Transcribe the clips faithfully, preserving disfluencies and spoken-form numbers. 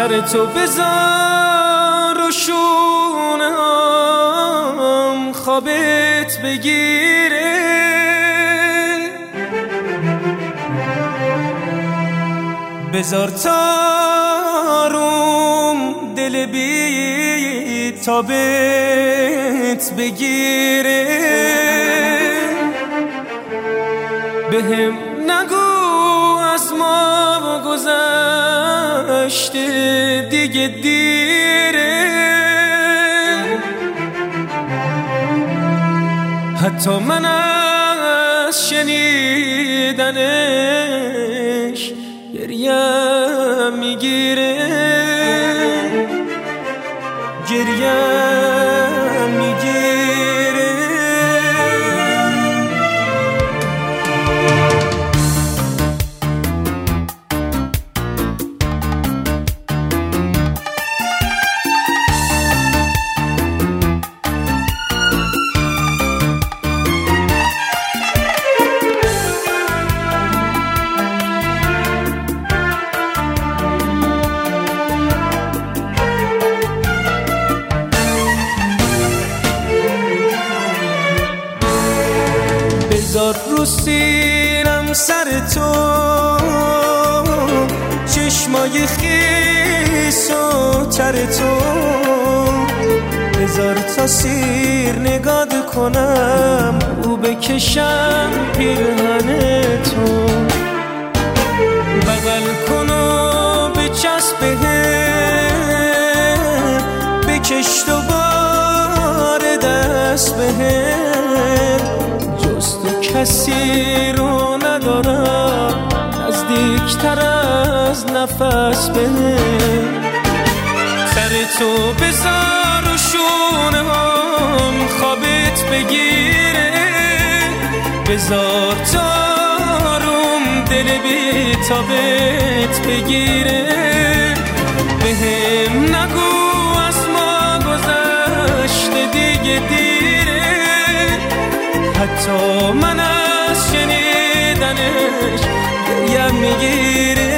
سر تو بذار و شونم خوابت بگیره، بذار تاروم دل بی تابت بگیره، بهم نگو از ما گذشته دیگه دیره، حتی من از شنیدنش گریم میگیره، گریم میگیره. بذار رو سینم سر تو چشمای خیس و تر تو، بذار تا سیر نگاه کنم او بکشم پیرهن تو، بغل کن و بچسب بهم، بکش دوباره دست بهم، جز تو کسی رو ندارم نزدیکتر از نفس بهم، سر تو بذار و شونه هم خوابت بگیره، بذار تاروم دل بی تابت بگیره، بهم نگو از ما گذشته دیگه دیره، حتی من از شنیدنش گریم میگیره.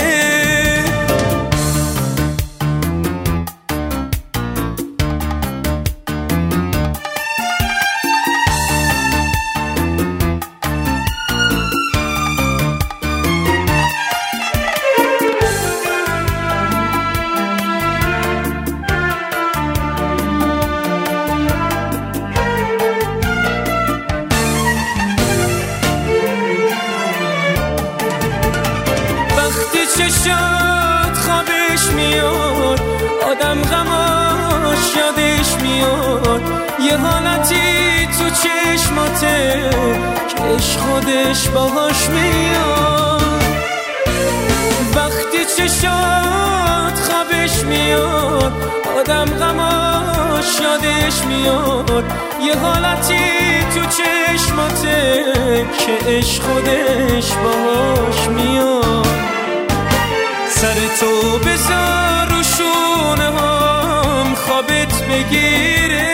چشات خوابش میاد، آدم غماش یادش میاد، یه حالتی تو چشماته که عشق خودش باهاش میاد، وقتی چشات خوابش میاد، آدم غماش یادش میاد، یه حالتی تو چشماته که عشق خودش باهاش میاد، سر تو بذار و شونه هم خوابت بگیره،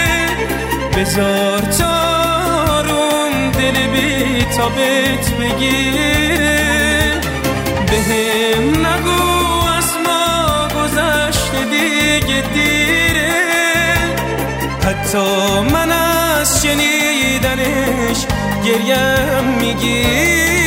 بذار تاروم دل بی تابت بگیره، بهم نگو از ما گذشته دیگه دیره، حتی من از شنیدنش گریم میگیره.